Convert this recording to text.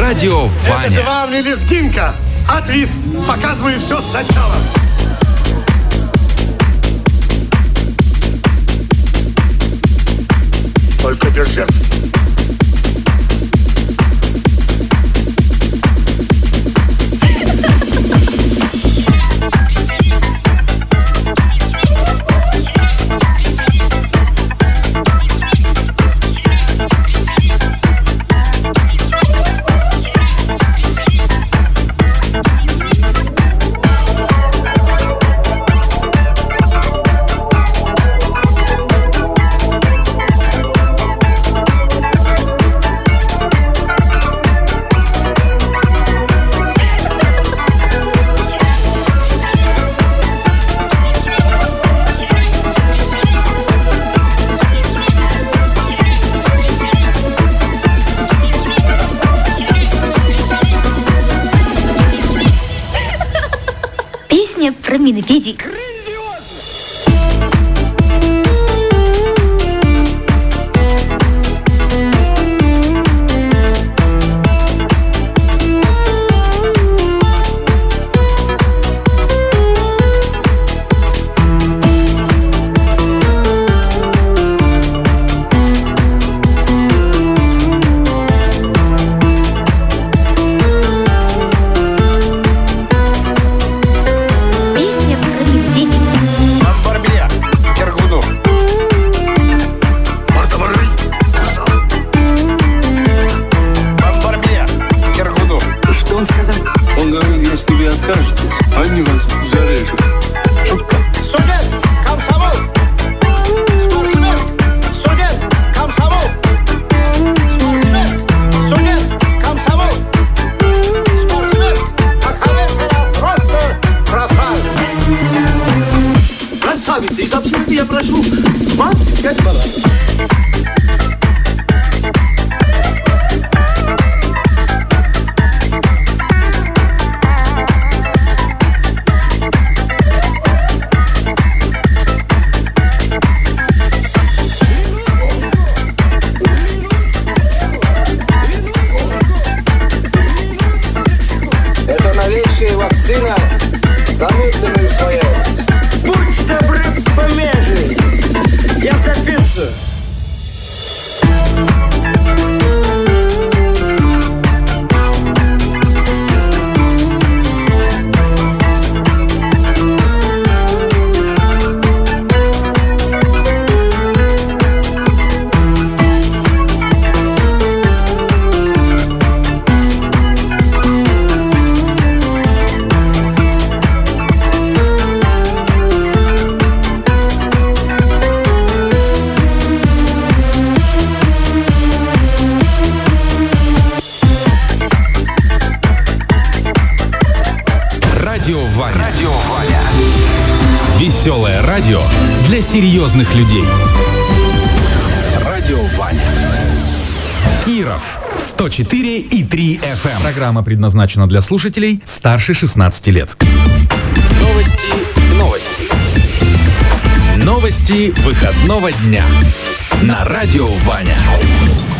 Радио Ваня. Это же вам не лезгинка, а твист. Показываю все сначала. Только без жертв. Про медведей. Они вас зарежут. Студент, комсомол! Спортсмен, студент, комсомол! Спортсмен, студент, комсомол! Спортсмен, Ахалесова просто красавица! Красавица, из абсурда я прошу 25 баллов. Вакцина замедленную усвояемость. Будь добры, помежи. Я записываю. Радио Ваня. Веселое радио для серьезных людей. Радио Ваня. Киров 104,3 FM. Программа предназначена для слушателей старше 16 лет. Новости выходного дня. На Радио Ваня.